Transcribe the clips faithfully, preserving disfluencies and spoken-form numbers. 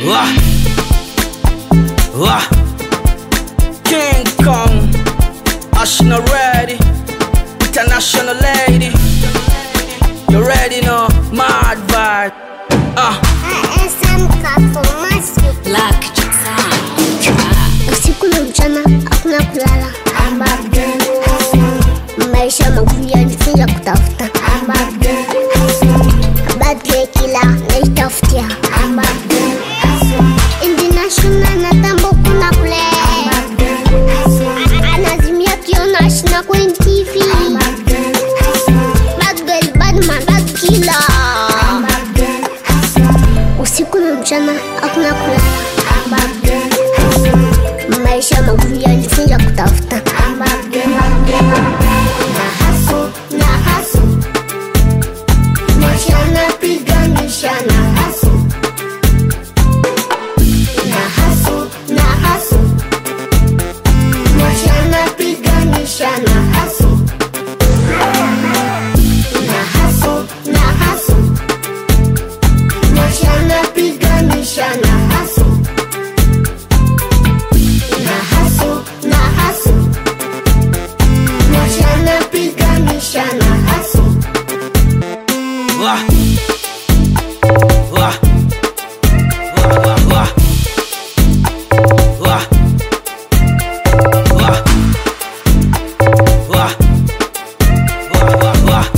Wah. Wah. King Kong, Ashna ready, international lady. You ready now? Mad vibe. Ah. Usiku na mchana hakuna kulala. Maisha magumu yanifunza kutafuta. Bad girl kila naitafutia. International natambo kuna kule. Anazimia kiona Ashna kwenye T V. Bad girl, bad man, bad killer. Usiku na mchana hakuna kulala. Maisha magumu yanifunza kutafuta. Wah. Wah. Wah. Wah. Wah. Wah. Wah. Wah.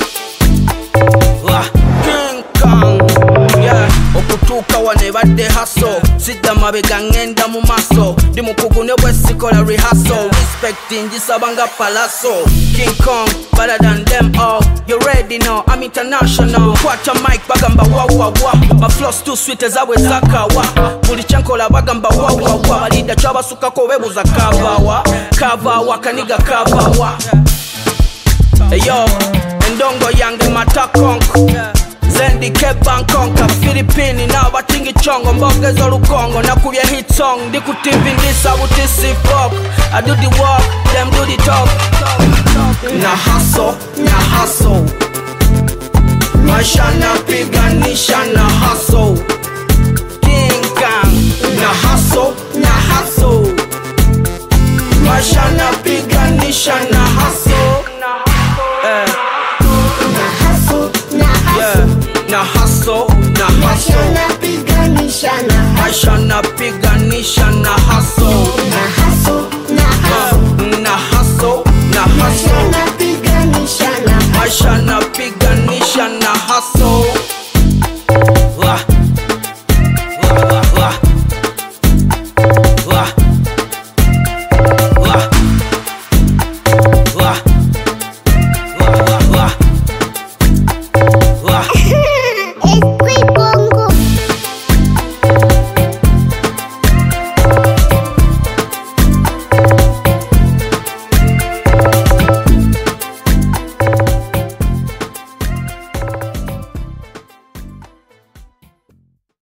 Wah. King Kong, yeah. Okutuka wane badde hustle. Sidda mabega ngenda mu maso. Ndi mukugu ne bwesikola rehearsal. Respecting jisabanga palaso. King Kong, better than them all. You ready now? I'm international. Quarter mic bagamba wa wa wa. My flows too sweet as I was zakawa. Buli chankola bagamba wa wa wa. Balida chaba suka ko bebuza kavawa. Kavawa kaniga kavawa. Hey yo, endongo yange matakonko. Zendi ke Bangkok, Philippine na batingi chongo mboge zo lukongo na kubya hit song ndi ku T V ndisa buti si fuck. I do the work, them do the talk. Na hustle, na hustle. Maisha na piganisha na